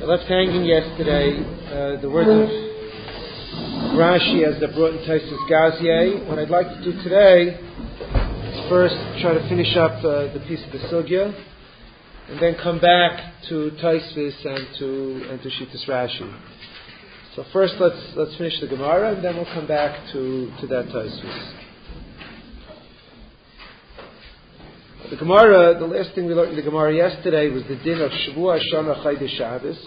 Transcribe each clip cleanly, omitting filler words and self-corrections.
left hanging yesterday the words of Rashi as they're brought in Taisus Gazier. What I'd like to do today is first try to finish up the piece of the Sugya, and then come back to Taisus and to Shittas Rashi. So first let's finish the Gemara, and then we'll come back to that Taisus. The Gemara, the last thing we learned in the Gemara yesterday was the din of Shavua Shana Chaydish Shabbos.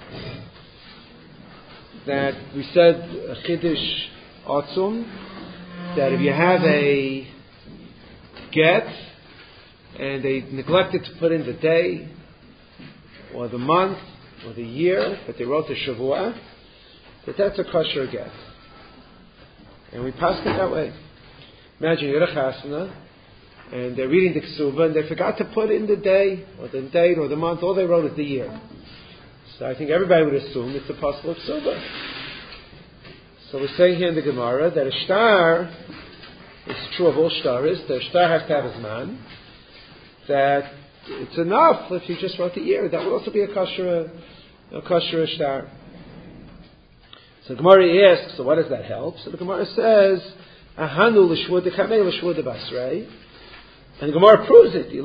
That we said a Chiddush Atzum, that if you have a get and they neglected to put in the day or the month or the year, but they wrote the Shavua, that's a kosher get. And we passed it that way. Imagine you're a chasana, and they're reading the Ksuba, and they forgot to put in the day, or the date, or the month. All they wrote is the year. So I think everybody would assume it's a possible Ksuba. So we're saying here in the Gemara that a shtar, it's true of all shtaris, that a shtar has to have his man, that it's enough if you just wrote the year. That would also be a kosher shtar. So the Gemara asks, so what does that help? So the Gemara says, Ahanu l'shvud dekamei l'shvud basrei. And the Gemara proves it.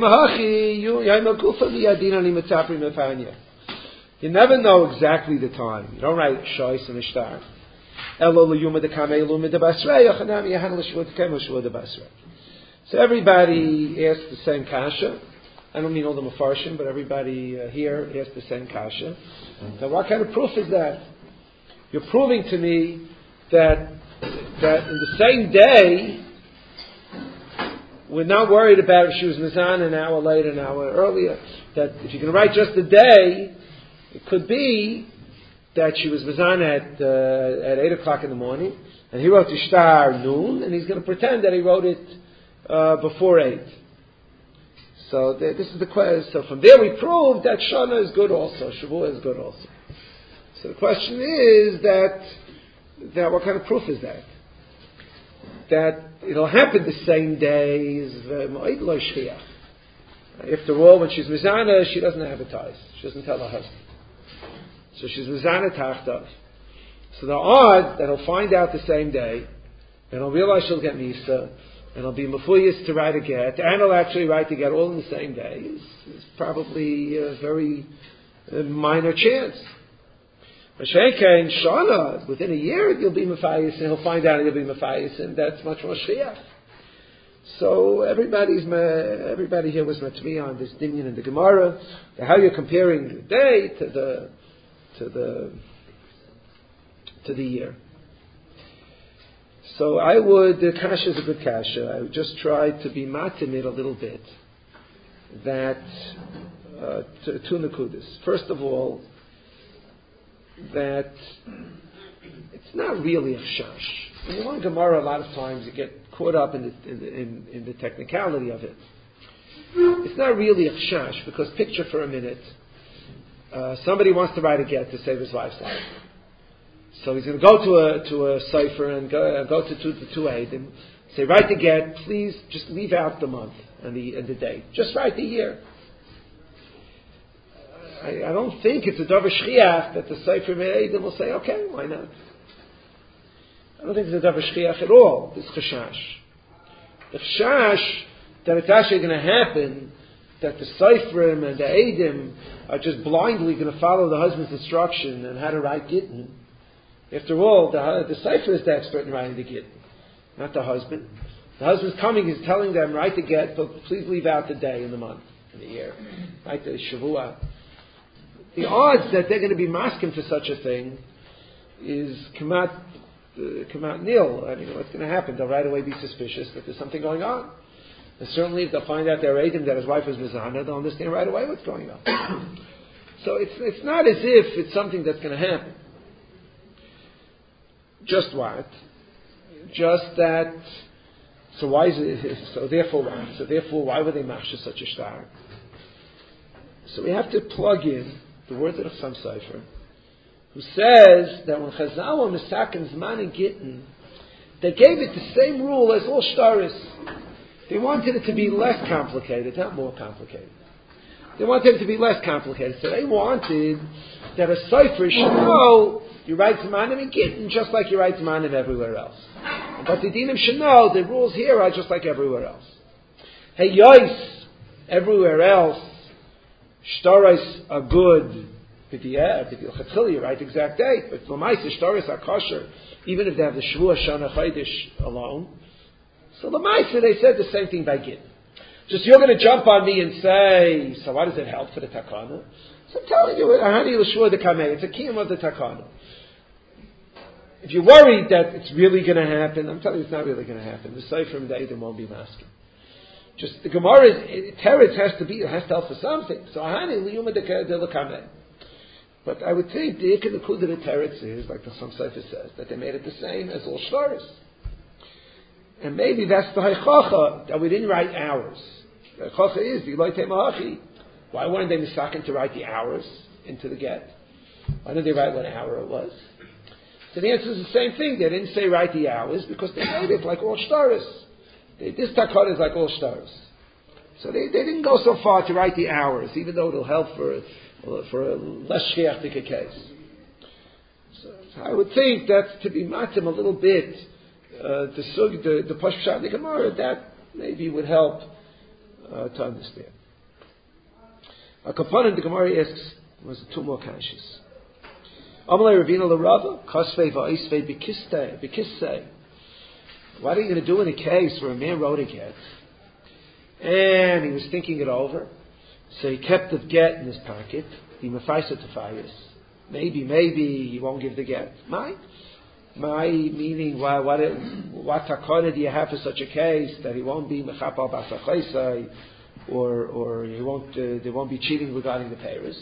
You never know exactly the time. You don't write Shois and Ishtar. So everybody asks the same kasha. I don't mean all the Mefarshim, but everybody here asks the same kasha. So what kind of proof is that? You're proving to me that in the same day, we're not worried about if she was Mizan an hour later, an hour earlier. That if you're going to write just the day, it could be that she was Mizan at 8 o'clock in the morning, and he wrote Ishtar noon, and he's going to pretend that he wrote it before 8. So this is the question. So from there we prove that Shana is good also, Shavua is good also. So the question is that what kind of proof is that? That it'll happen the same day is Moed Lo Shchiach. After all, when she's Mizana, she doesn't advertise. She doesn't tell her husband. So she's Mizana Tachtav. So the odds that he'll find out the same day, and he'll realize she'll get Misa, and he'll be Mefuyas to write a get, and he'll actually write the get all in the same day, is probably a very minor chance. Mashenka in Shana, within a year you'll be Mefayis, and he'll find out you'll be Mefayis, and that's much more Shchiach. So everybody here was Matvi on this Dinyan in the Gemara, how you're comparing the day to the year. So the kasha is a good kasha. I would just try to be matimid a little bit. That two nakudas. First of all, that it's not really a chash. When you learn Gemara, a lot of times you get caught up in the technicality of it. It's not really a chash, because picture for a minute, somebody wants to write a get to save his wife's life. So he's going to go to a cipher and go to two Eidim, say, write the get, please just leave out the month and the date. Just write the year. I don't think it's a davar shchiach that the Sefer Me'edim will say, okay, why not? I don't think it's a davar shchiach at all, this chashash. The chashash that it's actually going to happen, that the Seferim and the Eidim are just blindly going to follow the husband's instruction and how to write Gittin. After all, the Sefer is the expert in writing the Gittin, not the husband. The husband's coming, he's telling them, write the get, but please leave out the day and the month and the year. Write the Shavua. The odds that they're going to be masking for such a thing is kamat nil. I mean, what's going to happen? They'll right away be suspicious that there's something going on. And certainly if they'll find out they're Eidim, that his wife was Mizana, they'll understand right away what's going on. So it's not as if it's something that's going to happen. Just what? Just that. So why is it? So therefore what? So therefore, why would they mashah such a shtar? So we have to plug in the words of the Chassam Sofer, who says that when Chazal were Misakin Zman and Gittin, they gave it the same rule as all shtaris. They wanted it to be less complicated, not more complicated. They wanted it to be less complicated. So they wanted that a cipher should know you write Zmanim in Gittin just like you write Zmanim everywhere else. But the Dinim should know the rules here are just like everywhere else. Hey, Yois, everywhere else, Shtarais are good. B'diyah, you write exact date. But L'maisa, Shtarais are kosher, even if they have the Shavua Shana Chaydish alone. So L'maisa, they said the same thing by Gittin. Just you're going to jump on me and say, so why does it help for the takana? So I'm telling you, Ahani L'shua de Kamei, it's a kiyum of the takana. If you're worried that it's really going to happen, I'm telling you it's not really going to happen. The Sefer and the Eidim won't be masking. Just the Gemara's teretz has to help for something. So Ahani L'yuma de Kamei. But I would think the Ikka Nekud of the teretz is, like the some Sefer says, that they made it the same as all Shvaris. And maybe that's the Haichacha, that we didn't write hours. The Haichacha is, V'loitei Malachi. Why weren't they misaken to write the hours into the get? Why didn't they write what hour it was? So the answer is the same thing. They didn't say write the hours because they made it like all shtaris. This takana is like all shtaris. So they didn't go so far to write the hours, even though it'll help for a less shkiachtika case. So I would think that's to be matim a little bit. The Pashut the Gemara, that maybe would help to understand. A component the Gemara asks was two more kashas. Amalei Ravina l'Rava kasvei va'isvei b'kissei. What are you going to do in a case where a man wrote a get and he was thinking it over? So he kept the get in his pocket. He mefaisa to fayis. Maybe he won't give the get. My meaning, what takana do you have for such a case that he won't be mechapal basachaisai, or he won't? There won't be cheating regarding the payers.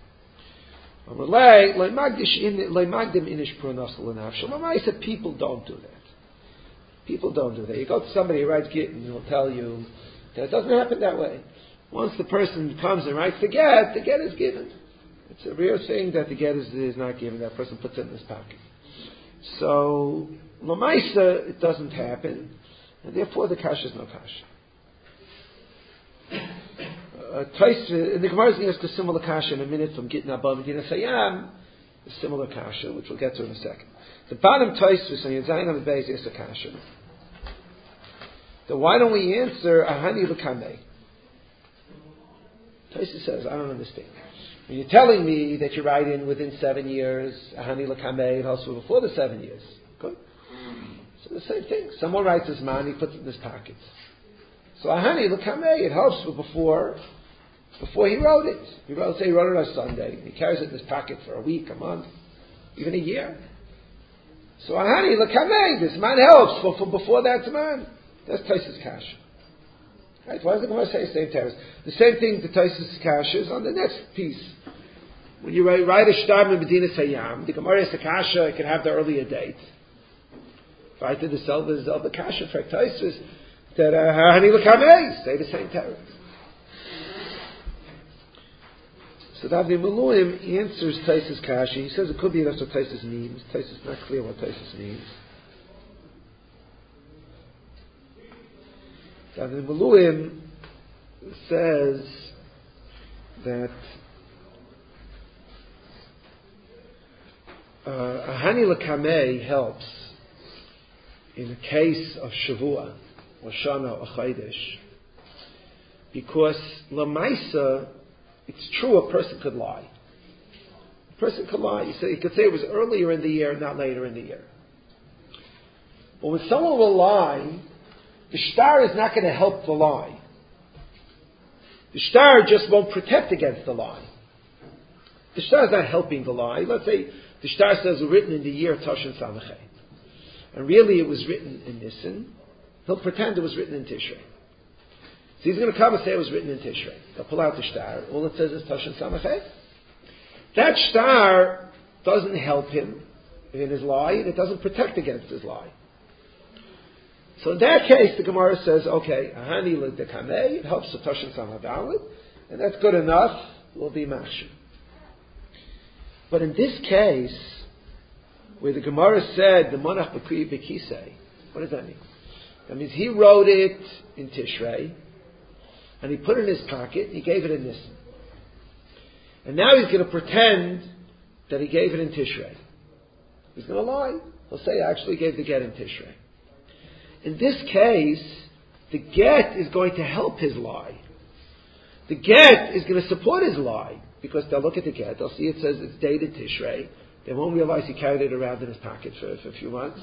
People don't do that. People don't do that. You go to somebody who writes Gittin, he'll tell you that it doesn't happen that way. Once the person comes and writes the get is given. It's a real thing that the get is not given. That person puts it in his pocket. So, Lamaisa, it doesn't happen, and therefore the kasha is no kasha. In the Gemara is going to ask a similar kasha in a minute from Gittin Abba and Gittin Sayam, a similar kasha, which we'll get to in a second. The bottom Taisvis on Yadzayin on the base is a kasha. So why don't we answer Ahani L'Kamei? Taisvis says, I don't understand. When you're telling me that you write in within 7 years, Ahani L'Kamei, it helps with before the 7 years. Good. So the same thing. Someone writes his man, he puts it in his pocket. So Ahani L'Kamei, it helps with before he wrote it. He wrote it on Sunday. He carries it in his pocket for a week, a month, even a year. So Ahani L'Kamei, this man helps for before that man. That's Taisus Kash. Right? Why does the Gemara say the same terrace? The same thing the Taisus Kash is on the next piece. When you write a shtar in Medina Sayyam, the Gemara has the kasha, it can have the earlier date. Right to the Zelba kasha for Taisus, that Ahani L'Kamei, say the same terrace. So Davnei Maluim answers Taisus kasha. He says it could be that's what Taisus means. Taisus is not clear what Taisus means. Davnei Maluim says that Ahani L'Kamei helps in the case of Shavua, or Shana, or Chaydesh, because Lamaisa, it's true a person could lie. A person could lie. You could say it was earlier in the year, not later in the year. But when someone will lie, the shtar is not going to help the lie. The shtar just won't protect against the lie. The shtar is not helping the lie. Let's say the shtar says it was written in the year Toshin Samachay. And really it was written in Nisan. He'll pretend it was written in Tishrei. So he's going to come and say it was written in Tishrei. They'll pull out the shtar. All it says is Toshin Samachay. That shtar doesn't help him in his lie, and it doesn't protect against his lie. So in that case, the Gemara says, okay, Ahani L'Kamei, it helps the Toshin Samadalit, and that's good enough, will be Mashim. But in this case, where the Gemara said, the Monach B'Kisei, what does that mean? That means he wrote it in Tishrei, and he put it in his pocket, and he gave it in Nisan. And now he's going to pretend that he gave it in Tishrei. He's going to lie. He'll say, I actually gave the get in Tishrei. In this case, the get is going to help his lie. The get is going to support his lie, because they'll look at the get, they'll see it says it's dated Tishrei. They won't realize he carried it around in his pocket for a few months.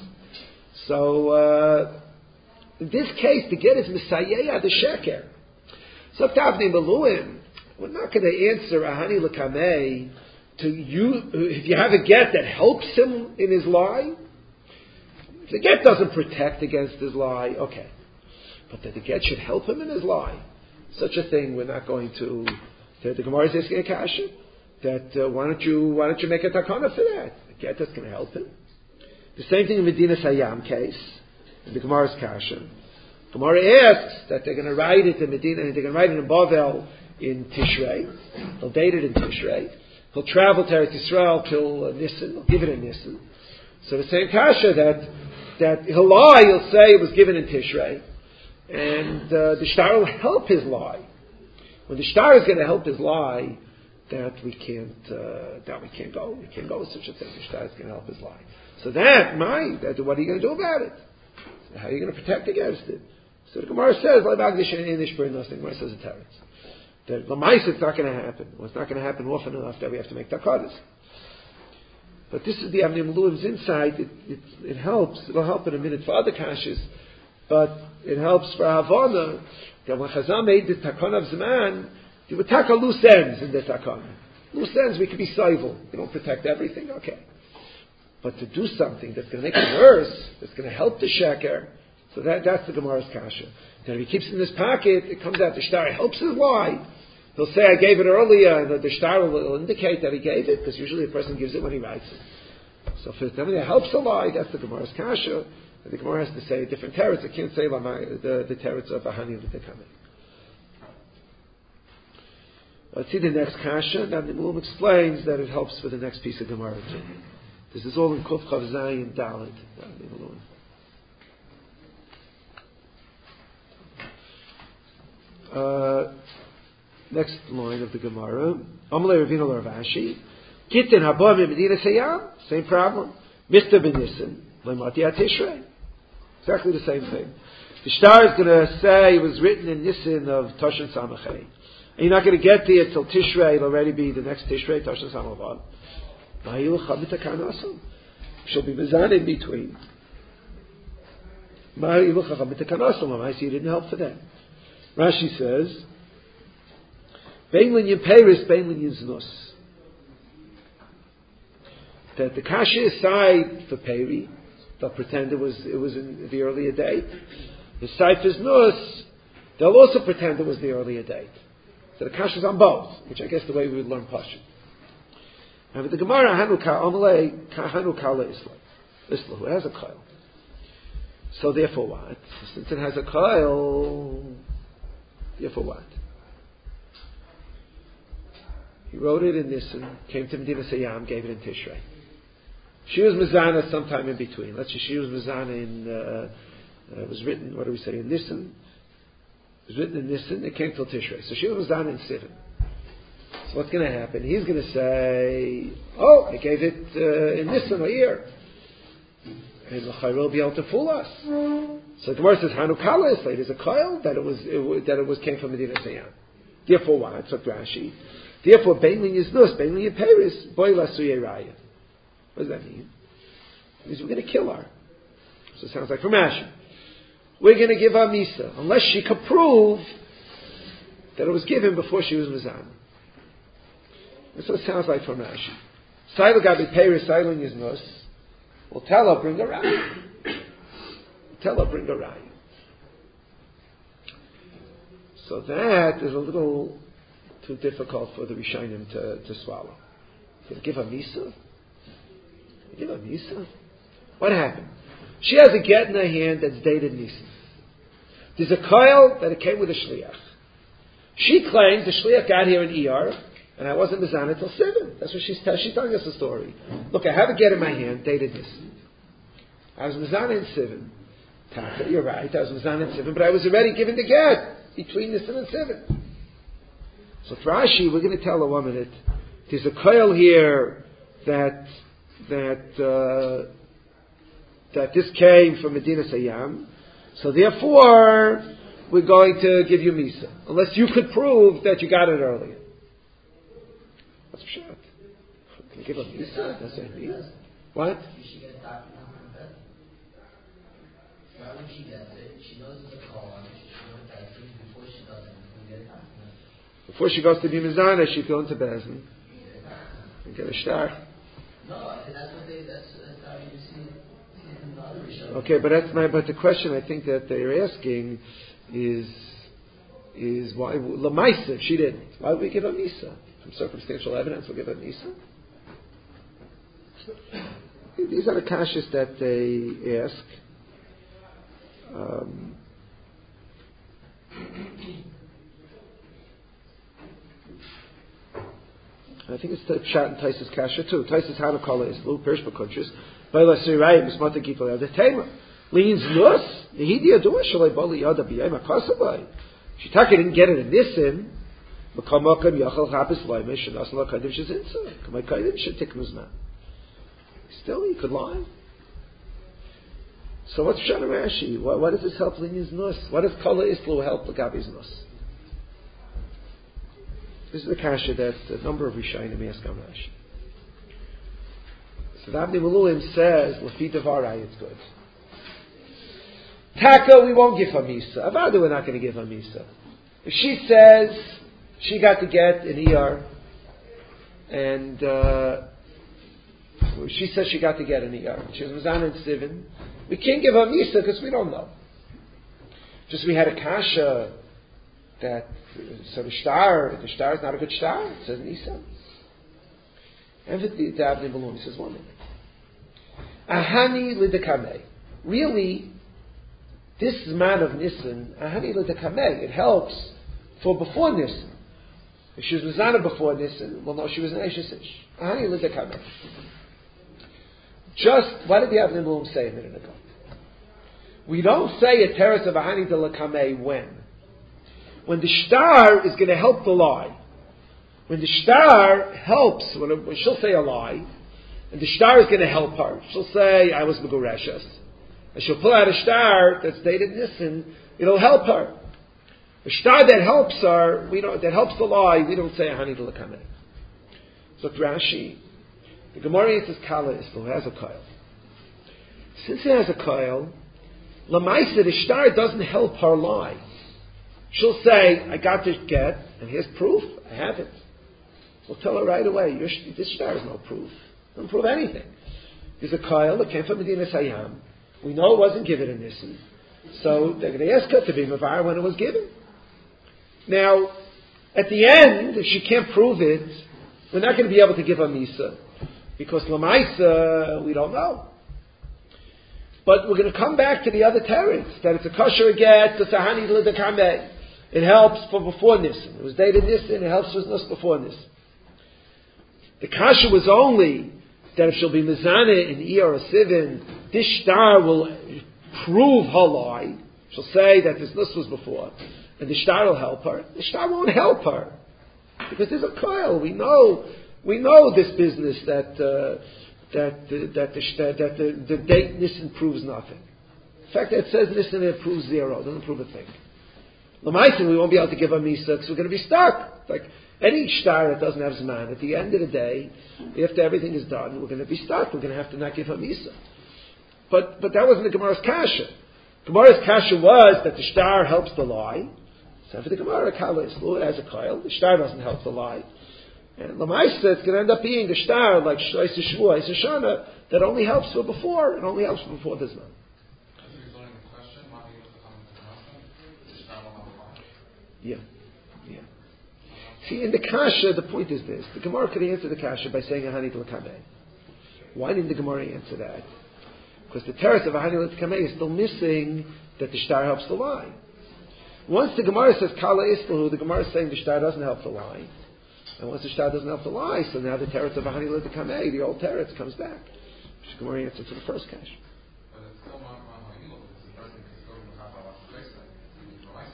So, in this case, the get is Messiah the Sheker. So, Tavni Maluim, we're not going to answer Ahani L'Kamei to you, if you have a get that helps him in his lie. If the get doesn't protect against his lie, okay. But that the get should help him in his lie. Such a thing, we're not going to. The Gemara is asking a kasha that why don't you make a takana for that? The get that's going to help him. The same thing in Medina Sayyam case, in the Gemara's kasha. Gemara asks that they're going to write it in Medina, and they're going to write it in Bavel in Tishrei. They'll date it in Tishrei. He'll travel to Eretz Yisrael till Nisan. He'll give it in Nisan. So the same kasha that he'll lie, he'll say it was given in Tishrei. And the shtar will help his lie. When the shtar is going to help his lie, that we can't go. We can't go with such a thing. The shtar is going to help his lie. So what are you going to do about it? How are you going to protect against it? So the Gemara says, the Gemara says a teretz. That Lamais, it's not going to happen. Well, it's not going to happen often enough that we have to make takadas. But this is the Avnei Maluim's insight. It helps. It'll help in a minute for other kashas. But it helps for Havana that when Chazal made the takana of Zman, there were taka loose ends in the takana. Loose ends, we could be civil. We don't protect everything, okay. But to do something that's going to make it worse, that's going to help the sheker, so that's the Gemara's kasha. Then if he keeps it in his pocket, it comes out, the shtar helps his lie. He'll say, I gave it earlier, and the shtar will indicate that he gave it, because usually a person gives it when he writes it. So if it's something that helps a lie, that's the Gemara's kasha. And the Gemara has to say different teretz. It can't say the teretz of Ahani L'Tekame. Let's see the next kasha. Now the Mulum explains that it helps for the next piece of Gemara too. This is all in Kuf Chav Zayin Dalet. Next line of the Gemara. Amalei Ravina Rav Ashi. Kitin Haba Medina Sayyam. Same problem. Michtav B'Nissen. Lemati Tishrei. Exactly the same thing. The shtar is going to say it was written in Nisan of Toshan Samachay. And you're not going to get there till Tishrei. It'll already be the next Tishrei, Toshan Samavad. She'll be mizan in between. I see it didn't help for them. Rashi says, Bein Linyan Peiris, Bein Linyan Znus. That the kasha is side for Peri. They'll pretend it was in the earlier date. The side for Znus, they'll also pretend it was the earlier date. So the kasha is on both, which I guess the way we would learn Pashut. And with the Gemara, Hanukkah Kala Isla, who has a coil. So therefore what? Since it has a coil, therefore what? He wrote it in Nisan, came to Medina Sayyam, gave it in Tishrei. She was Mizana sometime in between. Let's say she was Mizana in, it was written, what do we say, in Nisan? It was written in Nisan, it came till Tishrei. So she was Mizana in Sivan. So what's going to happen? He's going to say, I gave it in Nisan a year. And the Chayil will be able to fool us. So the Gemara says, Hanukkah is late. There's a coil that it was came from Medina Sayyam. Therefore what? That's what Rashi. Therefore, Beinlin is Nus, Beinlin is Paris, Boy Lasuye Raya. What does that mean? It means we're going to kill her. So it sounds like from Rashi. We're going to give her Misa, unless she could prove that it was given before she was Mizan. That's what it sounds like from Rashi. Sailu Gabi Paris, Sailin is Nus. We'll tell her, bring a raya. Tell her, bring a raya. So that is a little too difficult for the Rishonim to swallow. So give her Misa? Give her Misa? What happened? She has a get in her hand that's dated Nisan. There's a coil that it came with a shliach. She claims the shliach got here in Iyar, and I wasn't mizana till 7. That's what she's telling us the story. Look, I have a get in my hand, dated Nisan. I was mizana in 7. Taka, you're right, I was mizana in 7, but I was already given the get between Nisan and 7. So for Rashi, we're going to tell a woman that There's a coil here that this came from Medina Sayyam, so therefore we're going to give you Misa, unless you could prove that you got it earlier. What's pshat? Can you give a Misa? That's what it means. What? Why would she get it? She knows it's a call. She knows that before she does it, we get it. Before she goes to be Mizana, she'd go into Bezin and get a star. No, that's how you see it in the other Rishon. Okay, but the question I think that they're asking is why Lamaisa, if she didn't, why would we give her Misa? From circumstantial evidence we'll give her Misa? These are the kashas that they ask. I think it's the Pshat and Taisus Kasha too. Taisus Hanukala is Lu Pirsh Bakudris. Baila Sirai Mismata Gitla the Tamer. Leans Nus, the Hidia Dua Shalai Bali Yada Biyama Kasabai. Shitaka didn't get it in this sin. Makamakam Yachal Habis Laimish and Asla Kadim Shazinsa. Kamai Kaidim Shatik Muzman. Still, he could lie. So what's Pshat Rashi? Why does this help Linya's Nus? Why does Kala Islu help Lagabi's Nus? This is the kasha that a number of Rishayim ask on Rashi. So the Avnei Miluim says, Lafi Devarai, it's good. Taka, we won't give her Misa. Avada, we're not going to give her Misa. If she says she got to get an ER, and she says she got to get an ER, she was Mizana and Sivin, we can't give her Misa because we don't know. Just we had a kasha that, so the star is not a good star, it says Nisa. And the Avnei Miluim says one minute. Ahani Lidekameh. Really, this man of Nisan, Ahani Lidekameh, it helps for before Nisan. If she was Mizana before Nisan, well no, she was an Eishesish. Ahani Lidekameh. Just, what did the Avnei Miluim say a minute ago? We don't say a teretz of Ahani Lidekameh when. When the star is going to help the lie. When the star helps, when she'll say a lie, and the star is going to help her. She'll say, I was Megureshes. And she'll pull out a star that's dated Nisan, it'll help her. A star that helps her, that helps the lie, we don't say Ahani L'Kameh. So Rashi, the Gemara says Kala Islo has a coil. Since it has a coil, Lamaisa, the star doesn't help her lie. She'll say, I got this get, and here's proof, I have it. We'll tell her right away, this star is no proof. It doesn't prove anything. There's a coil that came from Medina Sayyam. We know it wasn't given in Nisan. So they're going to ask her to be Mavar when it was given. Now, at the end, if she can't prove it, we're not going to be able to give her Misa. Because Lamaisa, we don't know. But we're going to come back to the other teretz, that it's a kosher get, it's a Ahani L'Kameh. It helps for before Nisan. It was dated Nisan, it helps with Nus before Nisan. The kasha was only that if she'll be Mizana in Iyar or Sivin, this star will prove her lie. She'll say that this Nus was before, and the star will help her. The star won't help her. Because there's a coil. We know this business that the date Nisan proves nothing. In fact, it says Nisan, it proves zero. It doesn't prove a thing. L'maisen, we won't be able to give her Misa because we're going to be stuck. Like any star that doesn't have Zman, at the end of the day, after everything is done, we're going to be stuck. We're going to have to not give her Misa. But that wasn't the Gemara's kasha. Gemara's kasha was that the star helps the lie. So for the Gemara, Kala Islu, it has a coil. The star doesn't help the lie. And L'maisa, it's going to end up being the star, like Shlois Shvua, Shana, that only helps for before, and only helps for before the Zman. Yeah. See, in the kasha, the point is this. The Gemara could answer the kasha by saying Ahani L'Kameh. Why didn't the Gemara answer that? Because the teretz of Ahani L'Kameh is still missing that the star helps the lie. Once the Gemara says Kala Islahu, the Gemara is saying the star doesn't help the lie. And once the star doesn't help the lie, so now the teretz of Ahani L'Kameh, the old teretz, comes back. Which the Gemara answered to the first kasha.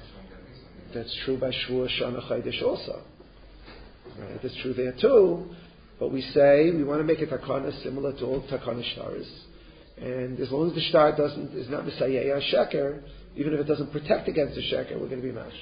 That's true by Shvua Shana Chaydish also. Right? That's true there too. But we say we want to make a takana similar to all takana shtaris. And as long as the shtar is not misayeh sheker, even if it doesn't protect against the sheker, we're going to be mash.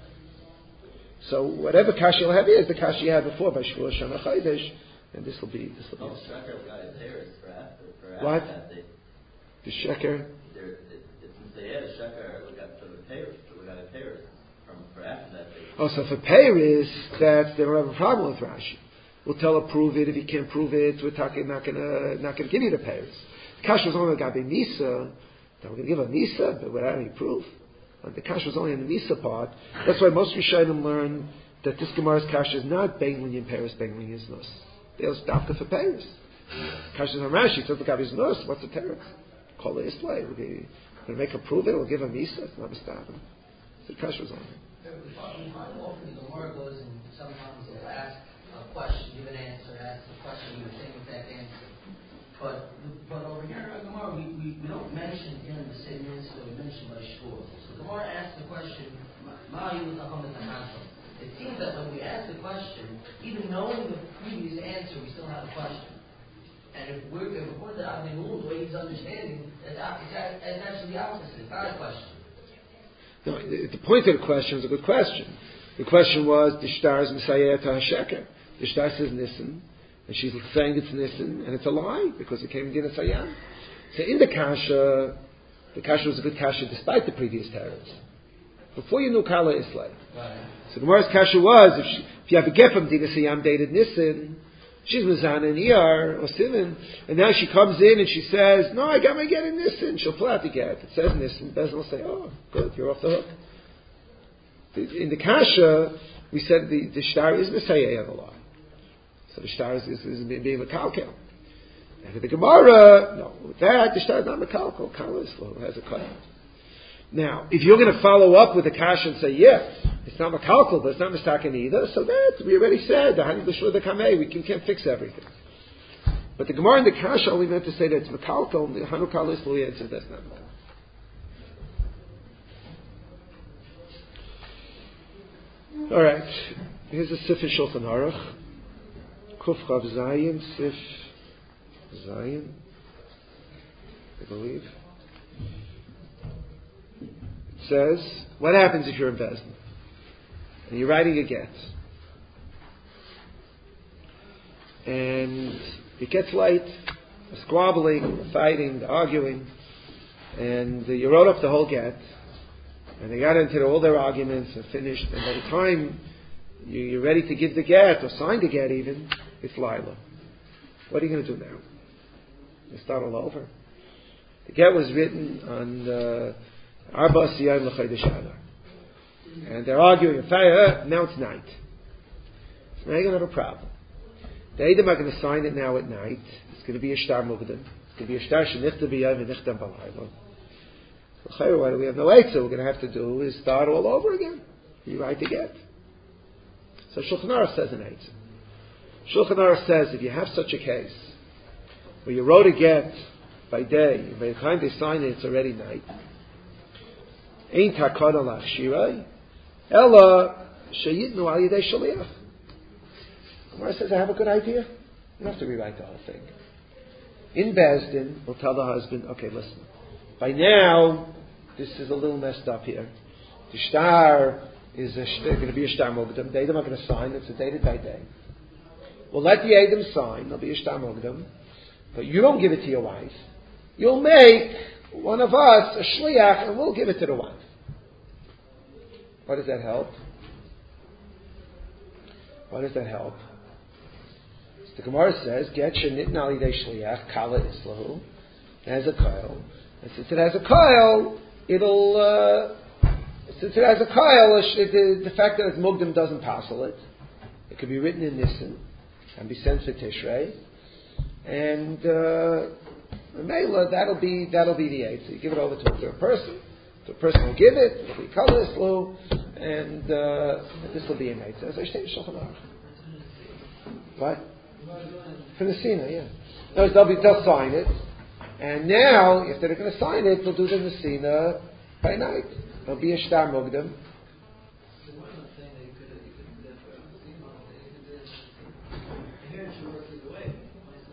So whatever kasha you'll have here is the kasha you had before by Shvuah Shana Chodesh, and this will be. Sheker got his hairs for after what? That. The sheker. It's misayeh sheker. We got the hairs. We got his hairs for after that. So for Paris, that they don't have a problem with Rashi. We'll tell her prove it. If you can't prove it, we're not gonna give you the Paris. The kasha was only Gabi Nisa. Then we're going to give a Nisa, but without any proof. And the kasha was only in the Nisa part. That's why most Rishonim learn that this Gemara's kasha is not Bein Linyan Paris, Bein Linyan Nus. They'll stop for Paris. Kasha is on Rashi. It says the Gabi's Nus. What's the Paris? Call it Isplay. We're going to make her prove it. We'll give a Nisa. It's not a stop. So the kasha was on. Often the Gemara goes and sometimes they'll ask a question, give an answer, ask a question, you think with that answer. But over here in Gemara, we don't mention in the same answer we mentioned by Shvuah. So Gemara asks the question, Ma'ayu L'Tachamah Tanachah. It seems that when we ask the question, even knowing the previous answer, we still have a question. And if we're going to Avnei Mullah, the way he's understanding, it's actually the opposite. It's not a question. No, the point of the question is a good question. The question was, the shtar is Messiah to HaSheker. The shtar says Nissen, and she's saying it's Nissen, and it's a lie, because it came in Din Sayan. So in the kasha was a good kasha despite the previous terrors. Before you knew Kala Islay. Right. So the Gemara's kasha was, if you have a get from Din Sayan dated Nissen, she's Mizana and Iyar, or Sivan, and now she comes in and she says, no, I got my get in Nissen. She'll pull out the get. It says Nissen. Bezin will say, oh, good, you're off the hook. In the kasha, we said the shtar is Messiah of the law. So the shtar is being Mekalkel. And with the Gemara, no, with that, the shtar is not Mekalkel. Kala is slow, it has a cut. Now, if you're going to follow up with the kasha and say, yeah, it's not Mekalkel, but it's not Mistaken either, so that, we already said, the Hani B'Shur the Kamei, we can't fix everything. But the Gemara and the kasha only meant to say that it's Mekalkel, and the Hanu Kala is slow answers that's not Mekalkel. All right, here's a Sif in Shulchan Aruch. Kuf Chav Zayin, Sif Zayin, I believe. It says, what happens if you're in Bezdin? And you're writing a get. And it gets late, squabbling, fighting, arguing, and you wrote up the whole get. And they got into all their arguments and finished. And by the time you're ready to give the get, or sign the get even, it's Lila. What are you going to do now? You start all over. The get was written on Arba Siyam L'Chodesh Adar. And they're arguing, now it's night. So now you're going to have a problem. The Eidim are going to sign it now at night. It's going to be a shtar mugdam. It's going to be a shtar shenichta b'yom and nichtam b'layla. What we have no eitzah, we're going to have to do is start all over again. You write the get. So Shulchan Aruch says an eitzah. Shulchan Aruch says if you have such a case where you wrote a get by day, by the time they sign it, it's already night. Ain't takana lachshirei, ella sheyitnu al yedei shaliach. Gemara says I have a good idea. You don't have to rewrite the whole thing. In Bezdin, we'll tell the husband, okay, listen. By now, this is a little messed up here. The shtar is going to be a shtar mogdam. The Eidim are going to sign. It's a dated by day. We'll let the Eidim sign. There'll be a shtar mogdam. But you don't give it to your wife. You'll make one of us a shliach and we'll give it to the wife. What does that help? What does that help? The Gemara says, get shenitna alidei shliach kala islahu. It has a koil. And since it has a koil, the fact that it's mugdam doesn't passel it. It could be written in Nissen and be sent for Tishrei. And Mela, that'll be the eight. So you give it over to a third person. The person will give it. It'll be kala islahu, and this will be an eight. As I say, Shulchan Aruch. What? For Nesina, yeah. No, they'll sign it. And now, if they're going to sign it, they'll do the Nesina by night. There'll be a shtar mugdam.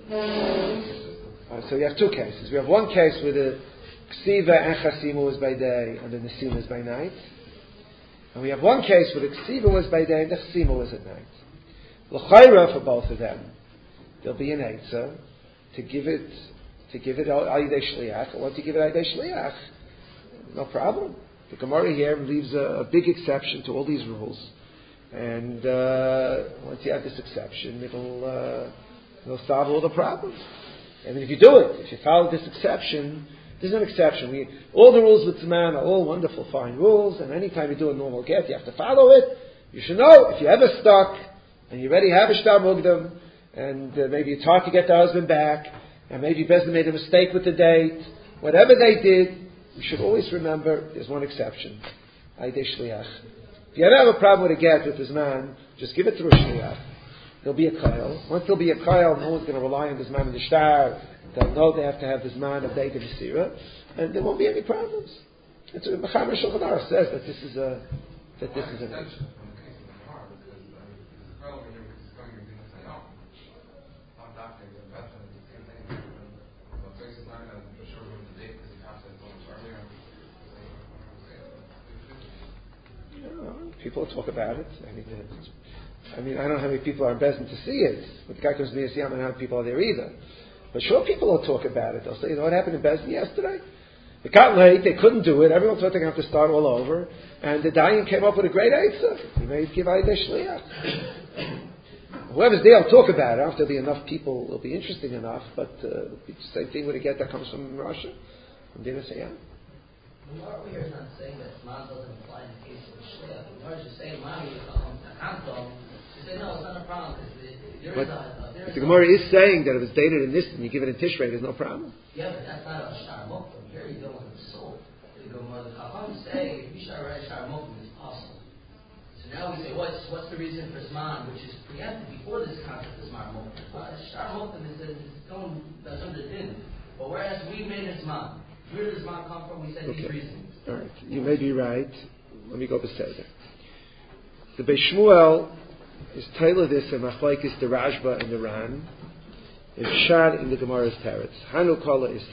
So we have two cases. We have one case where the ksiva and chasima was by day and the nesima is by night. And we have one case where the ksiva was by day and the chasima was at night. L'chayra for both of them, there'll be an eitzah to give it al yidei shliach. Or once you give it al yidei shliach, no problem. The Gemara here leaves a big exception to all these rules. And once you have this exception, it'll solve all the problems. And if you do it, if you follow this exception, there's an exception. All the rules with Zman are all wonderful, fine rules, and anytime you do a normal get, you have to follow it. You should know, if you're ever stuck, and you already have a shtar mugdam, and maybe it's hard to get the husband back, and maybe Bezdin made a mistake with the date, whatever they did, you should always remember there's one exception. Aydei shliach. If you ever have a problem with a get with this man, just give it through a shliach. There'll be a kyle. Once there'll be a kyle, no one's going to rely on this man in the shtar. They'll know they have to have this man of date of Yisira, and there won't be any problems. It's Mechaber Shulchan Aruch says that this is a people talk about it. I mean, I don't know how many people are in Bezdin to see it. But the guy comes to me and says, I don't know how many people are there either. But sure, people will talk about it. They'll say, you know what happened in Bezdin yesterday? It got late, they couldn't do it, everyone thought they were going to have to start all over, and the Dayan came up with a great eitzah. He made give Aydei shliach. Whoever's there will talk about it. I don't know if there'll be enough people, it'll be interesting enough, but it'll be the same thing with a get that comes from Russia. From Dina Sayyam. The Gemara over here is not saying that Zman doesn't apply in the case of the shliach. The Gemara is just saying, Mami, you say, no, it's not a problem, because the Gemara is saying that if it's dated in this and you give it in Tishrei, there's no problem. Yeah, but that's not a shtar mokdim. Here you go with the soul. The Chacham say, if you shtar right shtar mokdim, it's possible. So now we say, what's the reason for Zman, which is preempted before this concept of Zman mokdim? Well, shtar mokdim is that's under din. But whereas we made a Zman, where does Zman come from? We said these reasons. All right, you may be right. Let me go beseder. The Beis Shmuel is Taylor this and Machlaikis the Rashba and the Ran is shad in the Gemara's Teretz. Hanu Kala is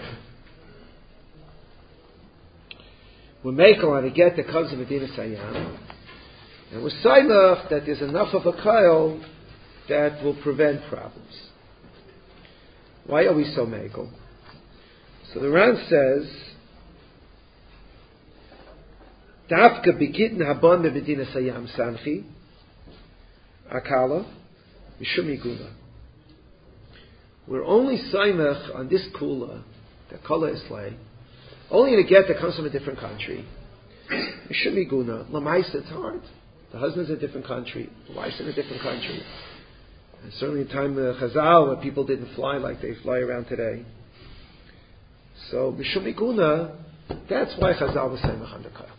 we make on a get that comes in Medina Sayyam, and we're enough that there's enough of a kyle that will prevent problems. Why are we so makel? So the Ran says, Dafka begitten habon be Medina Sayyam sanchi akala mishum igula. We're only saimach on this kula, the kala islay, only in a get that comes from a different country. Mishum iguna lamaisa, it's hard. The husband's in a different country, the wife's in a different country. And certainly in time of Chazal, when people didn't fly like they fly around today. So mishum iguna, that's why Chazal was saimach on the kala.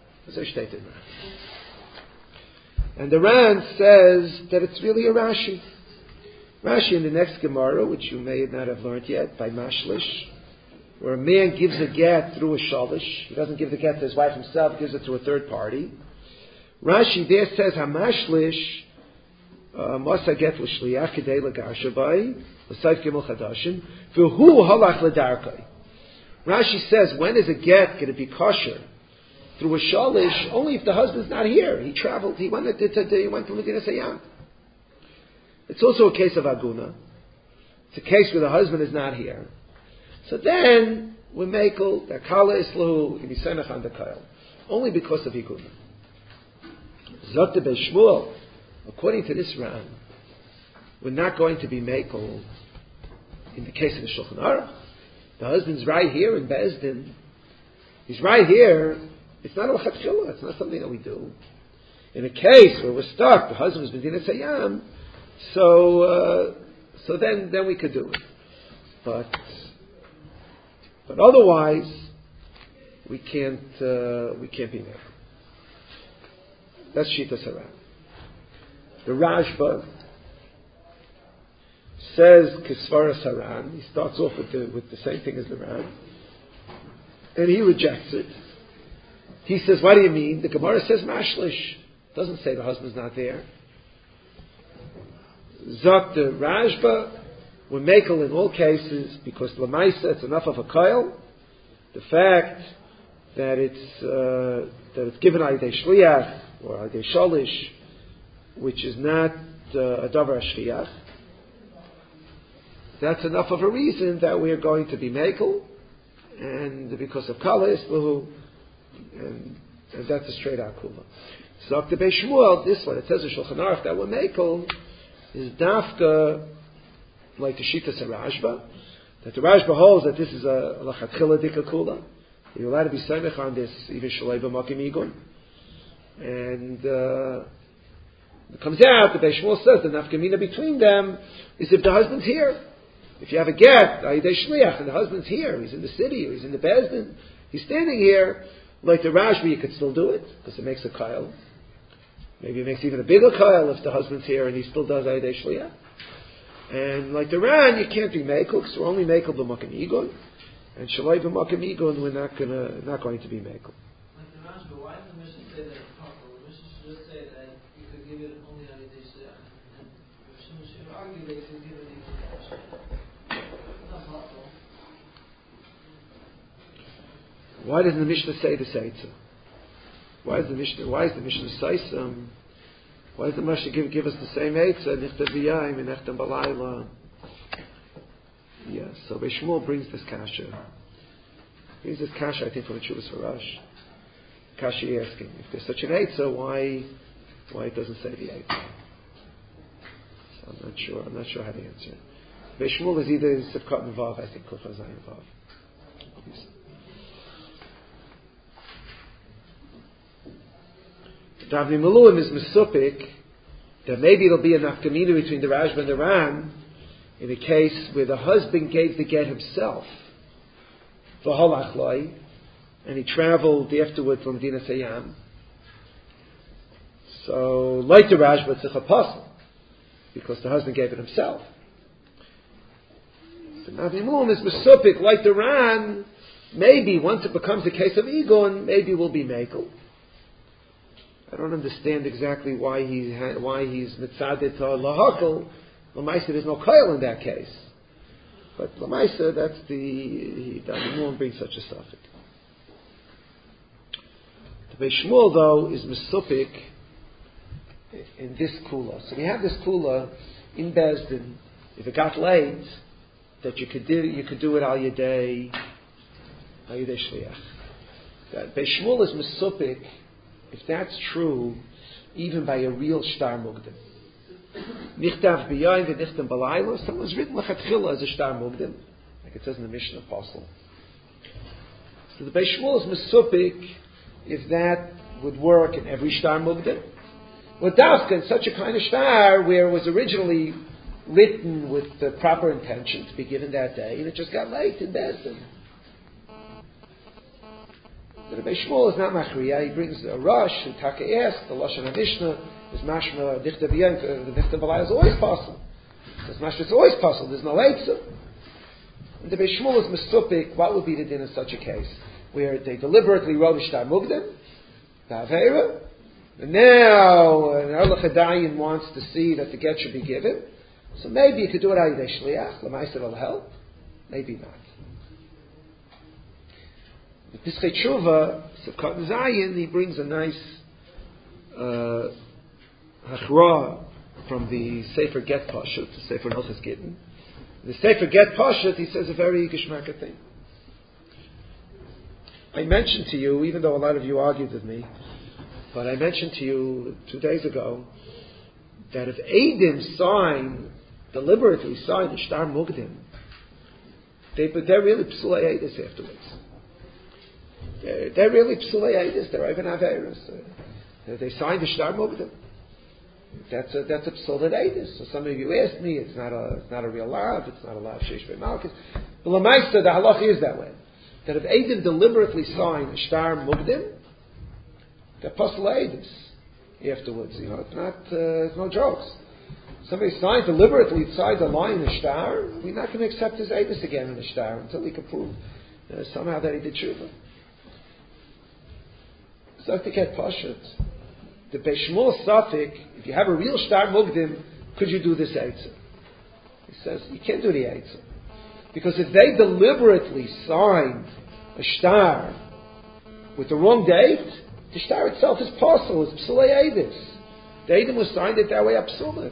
And the Ran says that it's really a Rashi. Rashi in the next Gemara, which you may not have learned yet, by Mashlish, where a man gives a get through a shalish. He doesn't give the get to his wife himself, he gives it to a third party. Rashi there says, HaMashlish Masa get l'shliach k'dei l'garsha bai l'sayf gimel chadashim v'hu halach l'darkai. Rashi says, when is a get going to be kosher through a shalish? Only if the husband's not here. He traveled. He went to Medina Sayyam. It's also a case of aguna. It's a case where the husband is not here. So then we make the kala islahu. We can be semech on the kyle only because of aguna. Zot the Beis Shmuel, according to this Ran, we're not going to be makel in the case of the Shulchan Aruch. The husband's right here in Bezdin. He's right here. It's not a lechatchila. It's not something that we do. In a case where we're stuck, the husband's Medina Sayyam, so then we could do it. But otherwise, we can't be there. That's Shita Saran. The Rashba says Kisvara Saran. He starts off with the same thing as the Ran, and he rejects it. He says, what do you mean? The Gemara says Mashlish. Doesn't say the husband's not there. Zot the Rashba, we're makel in all cases because Lamaisa it's enough of a koil. The fact that it's given Aydei Shliach or Aydei Sholish, which is not a davar shliach, that's enough of a reason that we are going to be makel, and because of Kala Islahu, and that's a straight out kula. So the Beis Shmuel, this one, it says in Shulchan Aruch that we're makel is dafka like the Shitas Rashba, that the Rashba holds that this is a lachatchila dika kula. You're allowed to be semech on this even shalei b'makim igun, and it comes out the Beis Shmuel says the nafkamina between them is if the husband's here. If you have a get, Aydei Shliach, and the husband's here, he's in the city, or he's in the Bezdin, he's standing here, like the Rashba, you could still do it, because it makes a kyle. Maybe it makes even a bigger kyle if the husband's here and he still does Aydei Shliach. And like the Ran, you can't be mekel, because we're only mekel b'makim igun, and shalai b'makim igun, we're not going to be mekel. Like the Rashba, why does the Mishnah say that it's possible? The Mishnah should just say that you could give it only Aydei Shliach, and the Mishnah should argue that you could give it even Why doesn't the Mishnah say the Seitza? Why is the Mishnah say some? Why does the Mishnah give us the same Eitzah? Nichtav b'yayim and nechtam b'layla. Yes. So Beis Shmuel brings this kasha. I think, from the Chuvas Harash. Kasha asking if there's such an Eitzah, why it doesn't say the Eitzah? So I'm not sure how to answer it. Beis Shmuel is either Sivkat and Vav, I think, Kufa Zayin Vav. Davni Maluim is Mesupik, that maybe it'll be a nafkamina between the Rashba and the Ran in a case where the husband gave the get himself, v'holachloi, and he traveled afterwards from Medina Sayyam. So, like the Rashba, it's a apostle, because the husband gave it himself. The Davni Maluim is Mesupik, like the Ran, maybe once it becomes a case of Egon, maybe we'll be mekel. I don't understand exactly why he's mitzadet to lahakol. Lamaisa, there's no koil in that case. But Lamaisa, that's the Damimon brings such a suffix. The Beis Shmuel, though, is mesupik in this kula. So we have this kula in Bezdin. If it got late, that you could do it al yedei shliach. That Beis Shmuel is mesupik. If that's true, even by a real shtar mugdim. Nichtav b'yayim v'nichtam b'layla, someone's written l'chatchila as a shtar mugdim, like it says in the Mishnah Apostle. So the Beis Shmuel is mesupik if that would work in every shtar mugdim. Or dafka in such a kind of shtar where it was originally written with the proper intention to be given that day, and it just got late in Bezdin. The Beis Shmuel is not machriya. He brings a rush who taka asks the lashon HaMishnah is mashma dichtav b'yayim. The dichtav b'layla is always possible. It's mashma. It's always possible. There's no eitzah. And the Beis Shmuel is mesupik. What would be the din in such a case where they deliberately wrote a shtar mugdim, ba'avera, and now an Erlich Hadayin wants to see that the get should be given. So maybe you could do it al yedei shliach. L'maisa it'll help. Maybe not. The Pischei Tshuva, Sivkat Zayin, he brings a nice hachra from the Sefer Get Pashut, the Sefer Hilchos Gittin. The Sefer Get Pashut, he says a very geschmacka thing. I mentioned to you, even though a lot of you argued with me, but I mentioned to you 2 days ago that if Eidim deliberately sign the Shtar Mugdim, they're really Psulei Eidis afterwards. They're really Psulei Eidis, they're even Averis. They signed the Shtar Mugdim. That's a Psulei Eidis. So some of you asked me, it's not a real lav, it's not a lav Sheish Be'malchus. But Lamaisa, the halacha is that way. That if Eidim deliberately sign the Shtar Mugdim, they're Psulei Eidis afterwards. It's no jokes. Somebody signs deliberately inside the line in the shtar, we're not going to accept his Eidus again in the shtar until we can prove somehow that he did tshuva. So to get pashut, the Beis Shmuel Safik, if you have a real shtar mugdim, could you do this Eitzah? He says, you can't do the Eitzah. Because if they deliberately signed a shtar with the wrong date, the shtar itself is possible, it's psulei eidus. The Eidim was signed it that way, absolutely.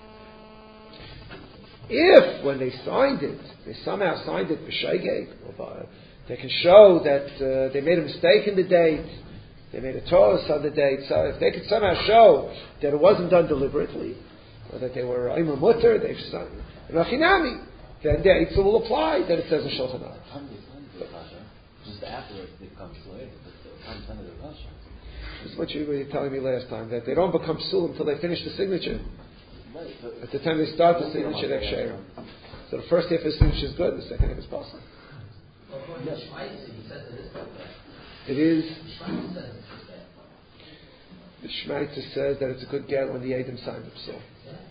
If, when they signed it, they somehow signed it b'sheigeg, they can show that they made a mistake in the date, they made a toss on the date, so if they could somehow show that it wasn't done deliberately, or that they were Aimer Mutter, they've signed Rachinami, then the Eitzah will apply, then it says in Shulchan Aruch. Just afterwards they become slaves, but the time of the Russia. This is what you were telling me last time, that they don't become psul until they finish the signature. Right, at the time they start the signature, they're share. So the first half of the signature is good, the second half is possible. Well, according to Schweitzer, he says it is like that. It is. Schweitzer says it's like that. The Schweitzer says that it's a good get when the Eidim signed it, so.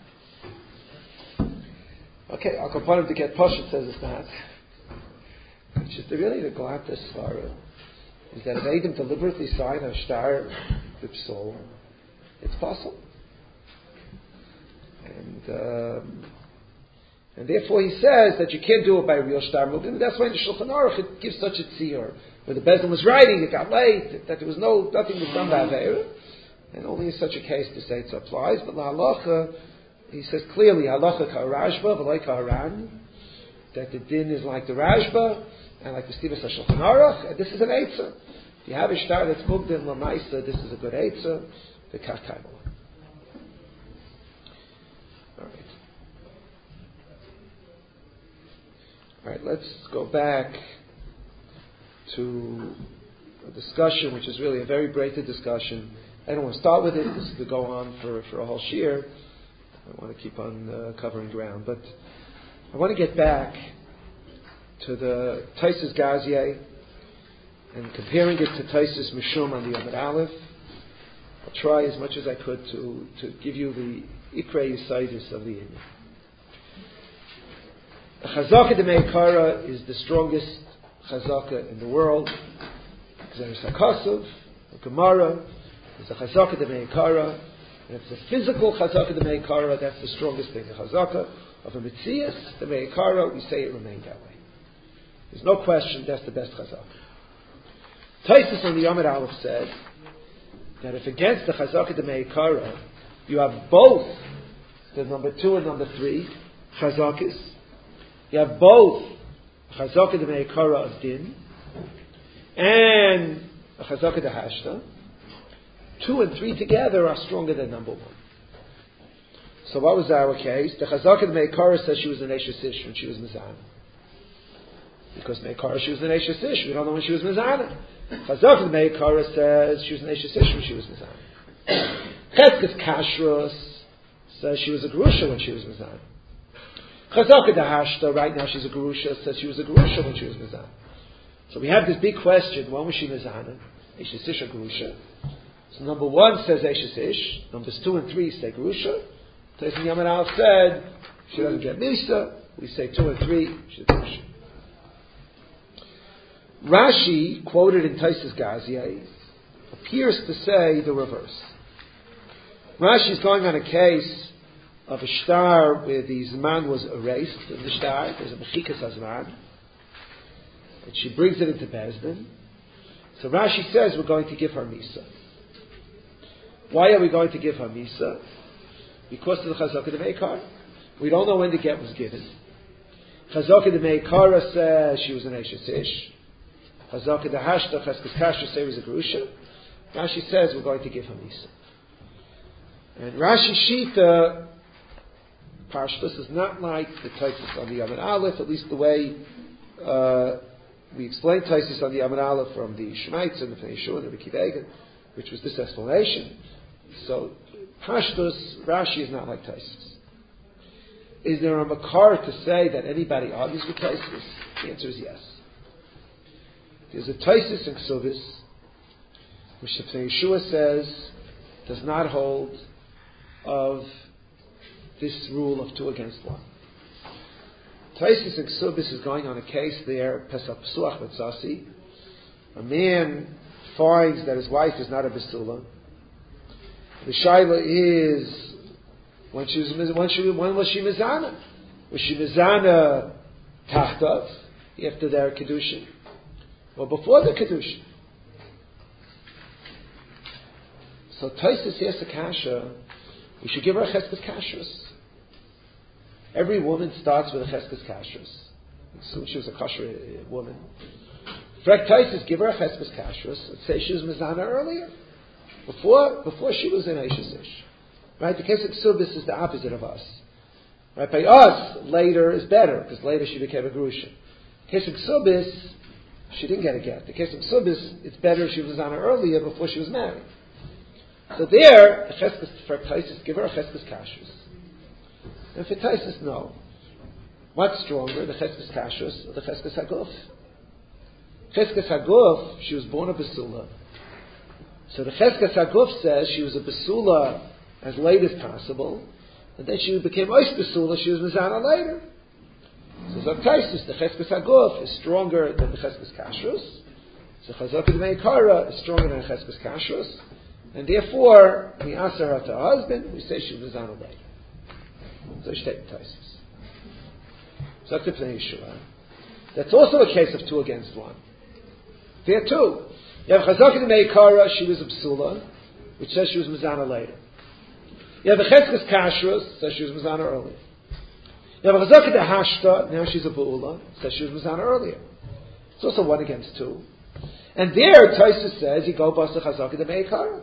Okay, I'll compare him to get Poshet says it's not. It's just really the Galata Svara is that if Eidim deliberately sign a shtar with Psol, it's possible. And therefore he says that you can't do it by a real shtar mugim. That's why in the Shulchan Aruch it gives such a tziyur. When the Bezdin was writing, it got late, that there was nothing was done by Aveira, and only in such a case to say it applies. But la halacha, he says clearly, halacha ka Rashba, v'loi ka Haran, that the din is like the Rashba, and like the Stivas HaShulchan Aruch, and this is an Eitzah. If you have a shtar that's mugdim l'maisa, this is a good Eitzah, the Kach All right, let's go back to a discussion which is really a very braided discussion. I don't want to start with it. This is to go on for a whole year. I want to keep on covering ground. But I want to get back to the Taisus Gazier and comparing it to Taisus Mishum on the Yomad Aleph. I'll try as much as I could to give you the Ikrei Yisaidis of the Inyan. The Chazaka de Meikara is the strongest Chazaka in the world. There's a Kasov, a Gemara, there's a Chazaka de Meikara, and if it's a physical Chazaka de Meikara, that's the strongest thing. The Chazaka of a Metzias, the Meikara, we say it remained that way. There's no question that's the best Chazaka. Taisus on the Yomad Aleph said that if against the Chazaka de Meikara, you have both the number 2 and number 3 Chazakas, you have both Chazaka de Meikara of Din and Chazaka de Hashta. 2 and 3 together are stronger than number 1. So what was our case? The Chazaka de Meikara says she was an Eishes Ish when she was Mizana. Because Meikara she was an Eishes Ish. We don't know when she was Mizana. Chazaka de Meikara says she was an Eishes Ish when she was Mizana. Cheskes Kashrus says she was a Gerusha when she was Mizana. Chazaka de Hashta, right now she's a Gerusha, says she was a Gerusha when she was Mizana. So we have this big question, when was she Mizana? Eishes Ish or Gerusha? So number 1 says Eishes Ish, numbers 2 and 3 say Gerusha. Taisus Yomad Aleph said, she doesn't get Misa, we say 2 and 3, she's Gerusha. Rashi, quoted in Taisus Gazier, appears to say the reverse. Rashi is going on a case of a shtar where the Zman was erased in the shtar, there's a Mechikas HaZman, and she brings it into Bezdin. So Rashi says we're going to give her Misa. Why are we going to give her Misa? Because of the Chazaka de Meikara. We don't know when the get was given. Chazaka de Meikara says she was an Eishes Ish. Chazaka de Hashta, Cheskes Kasher say was a Gerusha. Rashi says we're going to give her Misa. And Rashi Shita Parshtus is not like the Taisus on the Yomad Aleph, at least the way we explained Taisus on the Yomad Aleph from the Shemaitz and the Pnei Yeshua and the Riki Dagan, which was this explanation. So Parshtus, Rashi is not like Taisus. Is there a makar to say that anybody argues with Taisus? The answer is yes. There's a Taisus in Ksubis, which the Pnei Yeshua says does not hold of this rule of 2 against 1. Taisus in Ksubis is going on a case there, Pesach Psuach Betzasi. A man finds that his wife is not a Besula. The Shaila is, when was she Mizana? Was she mezana tachtav after their kedushin, or before the kedushin? So Taisus asks a kasha. We should give her a cheskes kashrus. Every woman starts with a cheskes kashrus. So she was a kosher woman. Frek Taisus, give her a cheskes kashrus. Let's say she was mezana earlier, before she was in Eishes Ish. Right? The case of Ksubis is the opposite of us. Right? By us, later is better, because later she became a Grusha. The case of Ksubis, she didn't get a get. The case of Ksubis, it's better if she was on her earlier before she was married. So there, for Taisus, give her a cheskes kashrus. And for Taisus, no. What's stronger, the cheskes kashrus or the cheskes haguf? Cheskes haguf, she was born a basula. So the cheskes haguf says she was a basula as late as possible, and then she became ois basula, she was mezana later. So Zok Taisus, the cheskes haguf is stronger than the cheskes kashrus. So Chazak the Meikara is stronger than the cheskes kashrus. And therefore, we ask her to her husband, we say she was on a later. So she takes Taisus. So that's the Pnei Yeshua. That's also a case of 2 against 1. There too. You have Chazak the Meikara, she was a psula, which says she was Mizana later. You have a Cheskes Kashrus, says she was Mizana earlier. You have a Chazak the Hashta, now she's a Ba'ula, says she was Mizana earlier. It's also 1 against 2. And there, Taisus says, you go Basa Chazak the Meikara.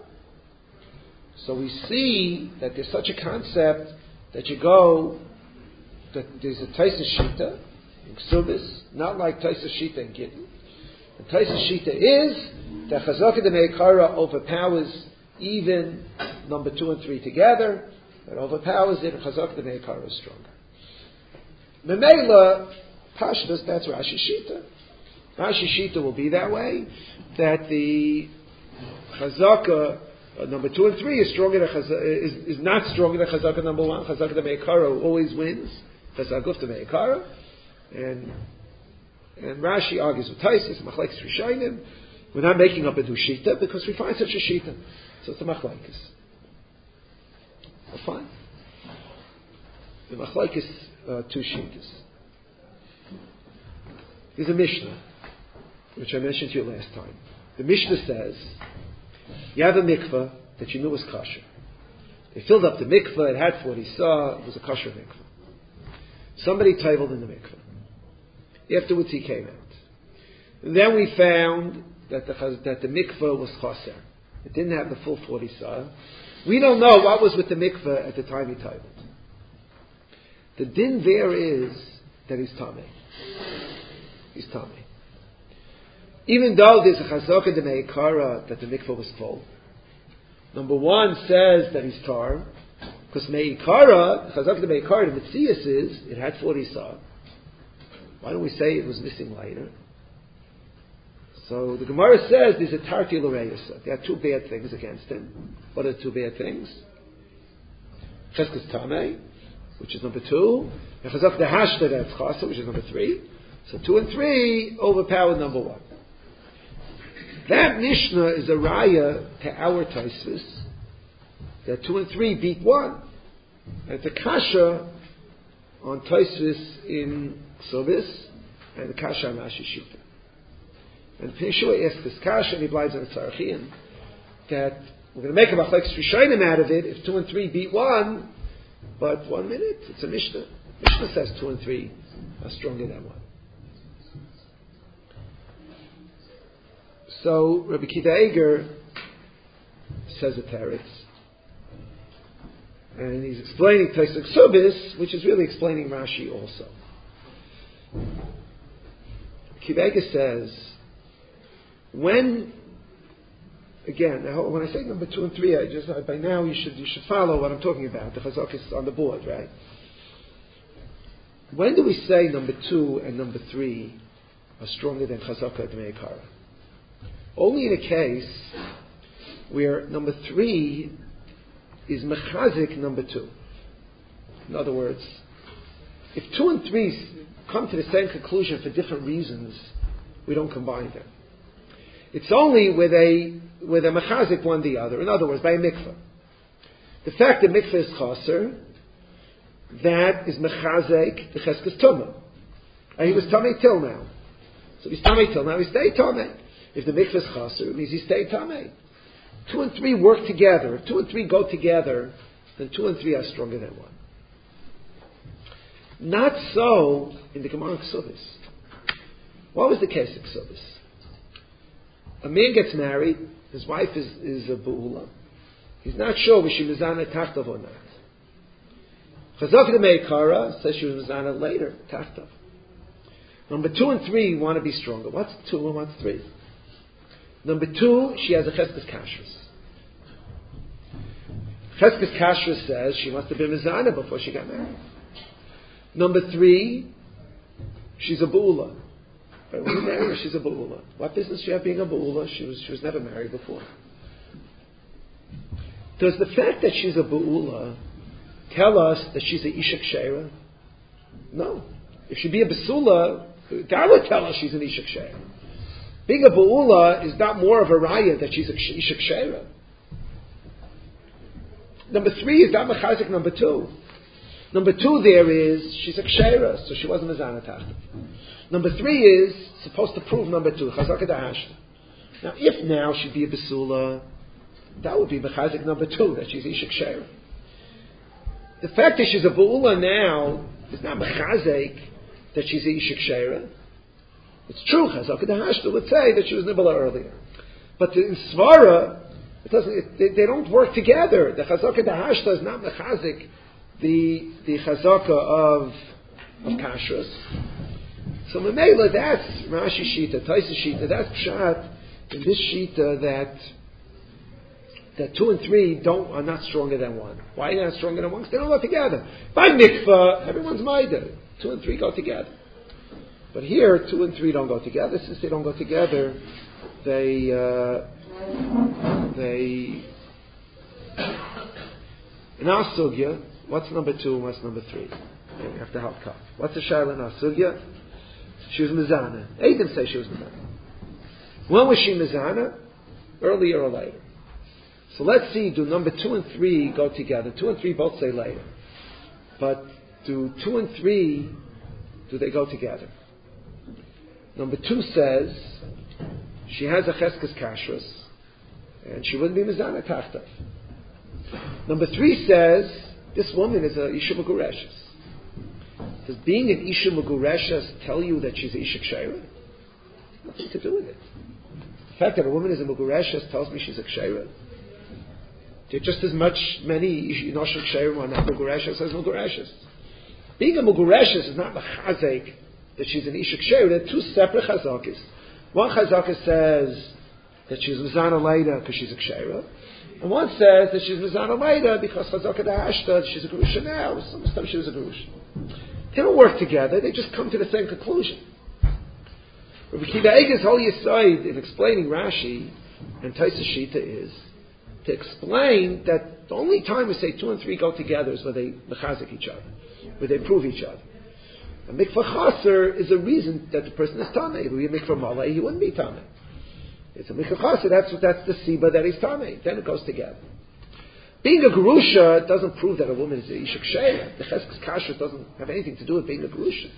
So we see that there's such a concept that you go, that there's a Taisus Shita in Ksubis, not like Taisus Shita in Gittin. The Taisus Shita is that Chazak the Meikara overpowers even number 2 and 3 together, but overpowers it, and Chazak the Meikara is stronger. Memela, Pashtus, that's Rashi Shita. Rashi Shita will be that way, that the Chazaka number 2 and 3 is stronger than is not stronger than Chazaka number 1. Chazaka the Meikara always wins. Chazakuf the Meikara, and Rashi argues with Taisus, Machlekes Rishayim. We're not making up a new Shita because we find such a Shita, so it's a Machlekes. Well, fine. The Machlekes 2 Shitas. There's a Mishnah, which I mentioned to you last time. The Mishnah says, you have a mikveh that you knew was kosher. They filled up the mikveh, it had 40 sah, it was a kosher mikveh. Somebody tabled in the mikveh. Afterwards he came out. And then we found that the mikveh was chaser. It didn't have the full 40 sah. We don't know what was with the mikveh at the time he tabled. The din there is that he's tamei. He's tamei. Even though there's a chazaka de meikara that the mikveh was full, number 1 says that he's tar, because meikara, chazaka de meikara, the mitzias is it had 40 sah. Why don't we say it was missing later? So the Gemara says there's a tarti l'reyasa. There are 2 bad things against him. What are the 2 bad things? Cheskes tamei, which is number 2, and chazaka de hashta, that's chasa, which is number 3. So 2 and 3 overpower number 1. That Mishnah is a raya to our Taisvis that 2 and 3 beat 1. And it's a kasha on Taisvis in Ksubis and the kasha on Rashi Shita. And Yeshua asks this kasha, and he blives on the Tzarachian, that we're going to make a Machlekes Rishayim out of it if 2 and 3 beat 1, but 1 minute, it's a Mishnah. Mishnah says 2 and 3 are stronger than 1. So Rabbi Kiva Eger says a teretz, and he's explaining Taisuk Subis, which is really explaining Rashi also. Kiva Eger says, when I say number 2 and 3, by now you should follow what I'm talking about. The chazak is on the board, right? When do we say number 2 and number 3 are stronger than chazaka de meikara? Only in a case where number 3 is mechazik number 2. In other words, if 2 and 3 come to the same conclusion for different reasons, we don't combine them. It's only with a mechazik one the other. In other words, by a mikveh. The fact that mikveh is chaser that is mechazek the cheskes tumah. And he was tamei till now. So if he's tamei till now, he stayed tamei. If the mikvah is chaser, it means he stayed tamei. 2 and 3 work together. If 2 and 3 go together, then 2 and 3 are stronger than 1. Not so in the Gemara Ksubis. What was the case of Ksubis? A man gets married, his wife is a bu'ula. He's not sure was she mizana tachtav or not. Chazak the Meikara says she was mizana later, tachtav. Number 2 and 3 want to be stronger. What's 2 and what's 3? Number 2, she has a cheskes kashrus. Cheskes kashrus says she must have been mizana before she got married. Number 3, she's a bu'ula. But when you marry her, she's a bu'ula. What business she have being a bu'ula? She was never married before. Does the fact that she's a bu'ula tell us that she's a isha kshera? No. If she be a basula, that would tell us she's an isha kshera. Being a bu'ula is not more of a raya that she's a isha kshera. Number 3 is not mechazik number 2. Number 2 there is, she's a kshera, so she wasn't mizana tachtav. Number 3 is supposed to prove number 2, chazaka da'ashta. Now, if now she'd be a basula, that would be mechazik number 2, that she's isha kshera. The fact that she's a bu'ula now is not mechazik that she's a isha kshera. It's true, chazaka da'ashta would say that she was nibala earlier. But in svara, they don't work together. The chazaka da'ashta is not mechazik the chazaka of kashrus. So Mamela, that's Rashi Shita, Taisa Shita, that's Pshat in this Shita that 2 and 3 are not stronger than 1. Why are they not stronger than 1? Because they don't go together. By mikvah, everyone's maida. 2 and 3 go together. But here, 2 and 3 don't go together. Since they don't go together, they in our sugya, what's number 2 and what's number 3? Okay, we have to help cut. What's the shayla in our sugya? She was mizana. Eidim say she was mizana. When was she mizana? Earlier or later? So let's see, do number 2 and 3 go together? 2 and 3 both say later. But do 2 and 3, do they go together? Number 2 says, she has a cheskes kashrus, and she wouldn't be mizana tachtav. Number 3 says, this woman is a isha magureshes. Does being an isha magureshes tell you that she's a isha kshera? Nothing to do with it. The fact that a woman is a magureshes tells me she's a kshera. There are just as many inoshel kshera who are not magureshes as magureshes. Being a magureshes is not machazek that she's an isha kshera. There are 2 separate chazakis. One chazaka says that she's mizana later because she's a kshera. And one says that she's mizana later because chazaka da'ashta, she's a gerusha now. Sometimes she was a gerusha. They don't work together. They just come to the same conclusion. Rabbi Akiva Eiger's whole yesod in explaining Rashi and Taisa Shita is to explain that the only time we say 2 and 3 go together is where they mechazik each other, where they prove each other. A mikvah chaser is a reason that the person is tamei. If he be a mikvah malay, he wouldn't be tamei. It's a mikvah chaser. That's the siba that he's tamei. Then it goes together. Being a gerusha doesn't prove that a woman is a isha kshera. The cheskes kashrus doesn't have anything to do with being a gerusha.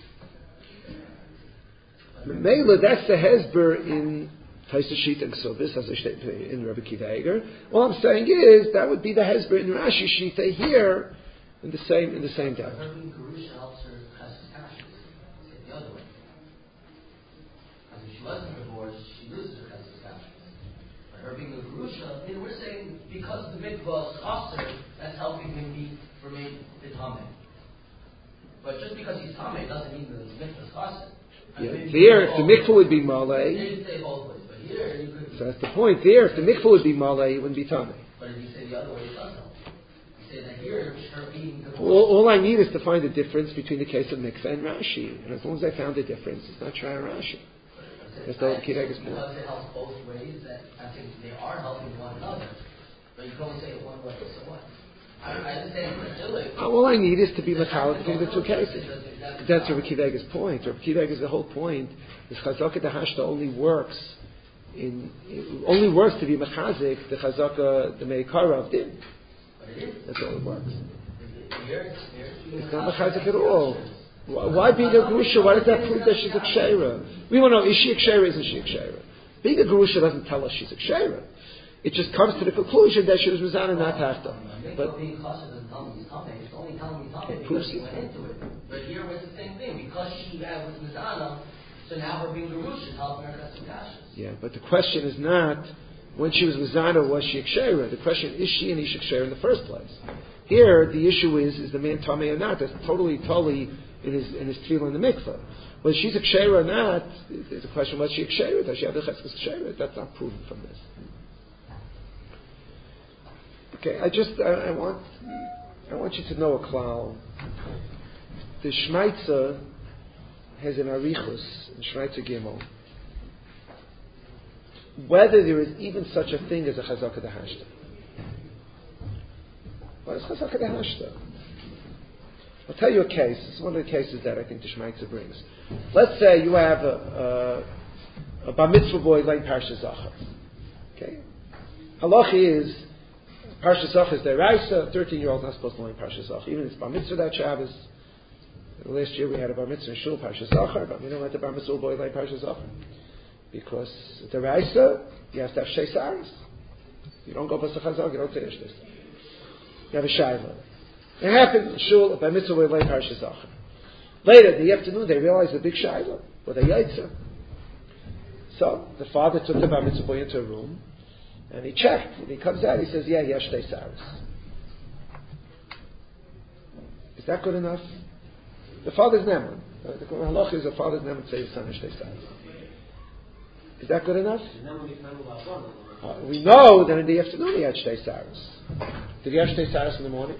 Mela, that's the hesber in Taisa Shita and Ksubis, as I state in Rabbi Akiva Eiger. All I'm saying is that would be the hesber in Rashi Shita here in the same depth. Her being gerusha helps her cheskes kashrus. It's the other way. Because if she wasn't divorced, she loses her cheskes kashrus. But her being a gerusha, we're saying because the mikvah is chaser, that's helping him remain the tamei. But just because he's tamei doesn't mean the mikvah is chaser. Yeah. There, if the mikvah would be malay, you say both ways, but here you could. So that's the point. There, if the mikvah would be malay, it wouldn't be tamei. But if you say the other way, it does help. You say that here, her being divorced. All I need is to find a difference between the case of mikvah and Rashi, and as long as I found a difference, it's not Shai Rashi. That's the Akiva Eiger's point. Because it helps both ways, that I think they are helping one another. But you can only say it one way, so what? I understand fragility. All I need is to be metallic between the 2 cases. That's Rabbi Akiva Eiger's point. Rabbi Akiva Eiger's the whole point is chazaka da'ashta only works to be mechazik the chazaka the meikara of din. That's all it works. It's not mechazik at all. Why being a grusha? Why does that prove that she's a kshera? We want to know, is she a kshera, isn't she a kshera? Being a grusha doesn't tell us she's a kshera. It just comes to the conclusion that she was mizana, not hafta. But being cautious and telling me something, it's only telling me something because she went into it. But here was the same thing. Because she was mizana, so now her being gerusha helping her cut some kashas. Yeah, but the question is not when she was mizana, was she a kshera? The question is she an isha kshera in the first place? Here, the issue is the man tamei or not? That's totally in his tefillah in the mikveh. Whether she's a kshera or not, there's a question: was she a kshera? Does she have the cheskes kshera? That's not proven from this. Okay, I want you to know a klal. The Shmaitza has an arichus in Shmaitza Gimel. Whether there is even such a thing as a chazaka dehashta. What is chazaka dehashta? I'll tell you a case. It's one of the cases that I think the Shmaitza brings. Let's say you have a bar mitzvah boy like Parsha Zachar. Okay, halacha is Parsha Zachar is deraisa. A 13-year-old not supposed to learn Parsha Zachar. Even if it's bar mitzvah that Shabbos. Last year we had a bar mitzvah in shul Parsha Zachar, but we don't let the bar mitzvah boy learn Parsha Zachar because deraisa you have to have shei saris. You don't go pasach hazak, you don't say this. You have a shayla. It happened in shul bar mitzvah boy learn Parsha Zachar. Later in the afternoon they realized the big shayla with a yaitza. So the father took the bar mitzvah boy into a room. And he checked, and he comes out, he says, yeah, he has shtei saros. Is that good enough? The father's neman. The halach is the father's neman to say his son has shtei saros. Is that good enough? We know that in the afternoon he had shtei saros. Did he have shtei saros in the morning?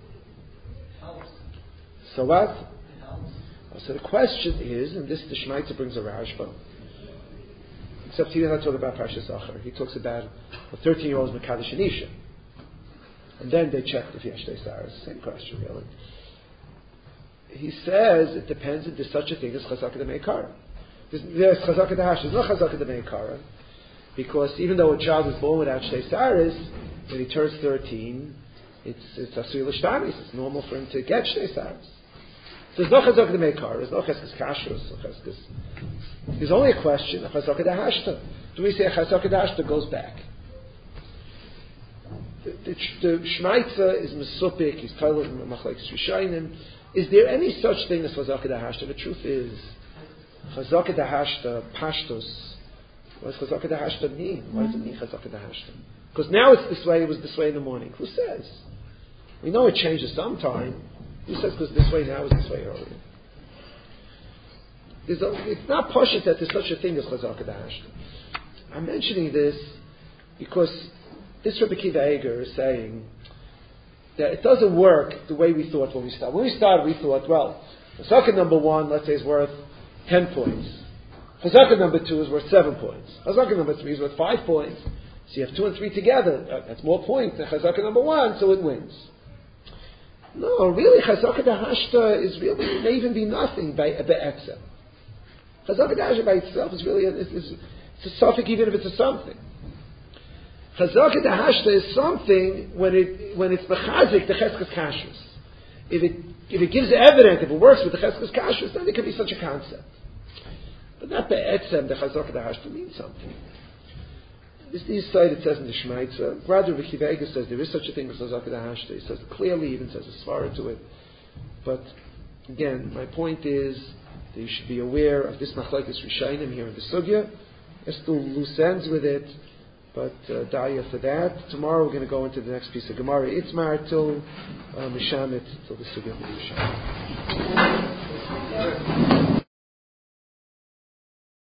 So what? So the question is, and this the Shmaitza brings a Rashba, except he doesn't talk about Parsha Zachar. He talks about a 13-year-old's Mekadosh and Isha. And then they checked if he has shtei saros. Same question, really. He says it depends if there's such a thing as Chazaka D'Meikara. There's Chazaka D'Hash. There's no Chazaka D'Meikara. Because even though a child is born without shtei saros, when he turns 13, it's Asur L'Shtanis. It's normal for him to get shtei saros. So there's no Chazaka D'Meikara. There's no Cheskes Kashrus. There's only a question of Chazaka D'Hashta. Do we say Chazaka D'Hashta goes back? The Shmaitza is Mesupik, he's Tailat Machlekes Rishayim. Is there any such thing as Chazaka D'Hashta? The truth is, Chazaka D'Hashta, Pashtos. What does Chazaka D'Hashta mean? Why does it mean Chazaka D'Hashta? Because now it's this way, it was this way in the morning. Who says? We know it changes sometime. Who says because this way now is this way earlier? It's not poshut that there's such a thing as Chazaka D'Hashta. I'm mentioning this because this Rebbe Kiva Eger is saying that it doesn't work the way we thought when we started. When we started, we thought, well, Chazaka number 1, let's say, is worth 10 points. Chazaka number 2 is worth 7 points. Chazaka number 3 is worth 5 points. So you have 2 and 3 together. That's more points than Chazaka number 1, so it wins. No, really, Chazaka D'Hashta is really, it may even be nothing by Etzem. Chazaka D'Hashta by itself is really, it's a suffix even if it's a something. Chazaka D'Hashta is something when it's mechazik the cheskes kashrus. If it gives evidence, if it works with the cheskes kashrus, then it can be such a concept. But not be'etzem the Chazaka D'Hashta means something. This side it says in the Shmaitza. Rather, Rebbe Kiva Eger says there is such a thing as Chazaka D'Hashta. He says clearly, even says a svara to it. But again, my point is that you should be aware of this machlekes rishayim here in the sugya. There's still loose ends with it. But daya for that. Tomorrow we're going to go into the next piece of Gemara Itzmar till Mishamit, till the Sugya of Mishamit.